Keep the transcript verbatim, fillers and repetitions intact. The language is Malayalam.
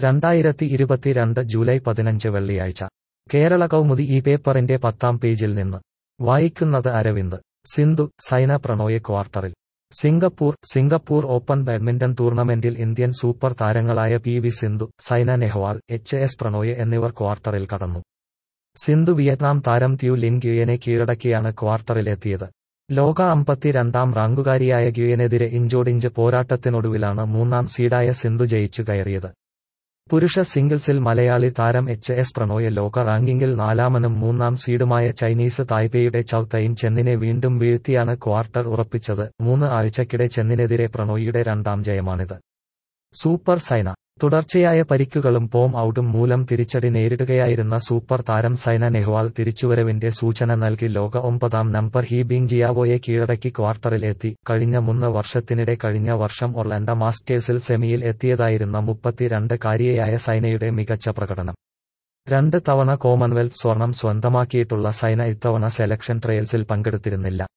രണ്ടായിരത്തി ഇരുപത്തിരണ്ട് ജൂലൈ പതിനഞ്ച് വെള്ളിയാഴ്ച കേരള കൗമുദി ഈ പേപ്പറിന്റെ പത്താം പേജിൽ നിന്ന് വായിക്കുന്നത് അരവിന്ദ്. സിന്ധു സൈന പ്രണോയ് ക്വാർട്ടറിൽ. സിംഗപ്പൂർ സിംഗപ്പൂർ ഓപ്പൺ ബാഡ്മിന്റൺ ടൂർണമെന്റിൽ ഇന്ത്യൻ സൂപ്പർ താരങ്ങളായ P V Sindhu, Saina Nehwal, H S Prannoy എന്നിവർ ക്വാർട്ടറിൽ കടന്നു. സിന്ധു വിയറ്റ്നാം താരം ത്യു ലിൻ ഗ്യുയനെ കീഴടക്കിയാണ് ക്വാർട്ടറിലെത്തിയത്. ലോക അമ്പത്തിരണ്ടാം റാങ്കുകാരിയായ ഗ്യുയനെതിരെ ഇഞ്ചോടിഞ്ച് പോരാട്ടത്തിനൊടുവിലാണ് മൂന്നാം സീഡായ സിന്ധു ജയിച്ചു കയറിയത്. പുരുഷ സിംഗിൾസിൽ മലയാളി താരം എച്ച് എസ് പ്രണോയ് ലോക റാങ്കിങ്ങിൽ നാലാമനും മൂന്നാം സീഡുമായ ചൈനീസ് തായ്പേയുടെ ചൗ തൈൻ ചെന്നിനെ വീണ്ടും വീഴ്ത്തിയാണ് ക്വാർട്ടർ ഉറപ്പിച്ചത്. മൂന്ന് ആഴ്ചക്കിടെ ചെന്നിനെതിരെ പ്രണോയിയുടെ രണ്ടാം ജയമാണിത്. സൂപ്പർ സൈന. തുടർച്ചയായ പരിക്കുകളും ഫോം ഔട്ടും മൂലം തിരിച്ചടി നേരിടുകയായിരുന്ന സൂപ്പർ താരം സൈന നെഹ്വാൾ തിരിച്ചുവരവിന്റെ സൂചന നൽകി ലോക ഒമ്പതാം നമ്പർ ഹീ ബിങ് ജിയാവോയെ കീഴടക്കി ക്വാർട്ടറിൽ എത്തി. കഴിഞ്ഞ മൂന്ന് വർഷത്തിനിടെ കഴിഞ്ഞ വർഷം ഒർലാൻഡോ മാസ്റ്റേഴ്സിൽ സെമിയിൽ എത്തിയതായിരുന്ന മുപ്പത്തിരണ്ട് കാരിയായ സൈനയുടെ മികച്ച പ്രകടനം. രണ്ട് തവണ കോമൺവെൽത്ത് സ്വർണം സ്വന്തമാക്കിയിട്ടുള്ള സൈന ഇത്തവണ സെലക്ഷൻ ട്രയൽസിൽ പങ്കെടുത്തിരുന്നില്ല.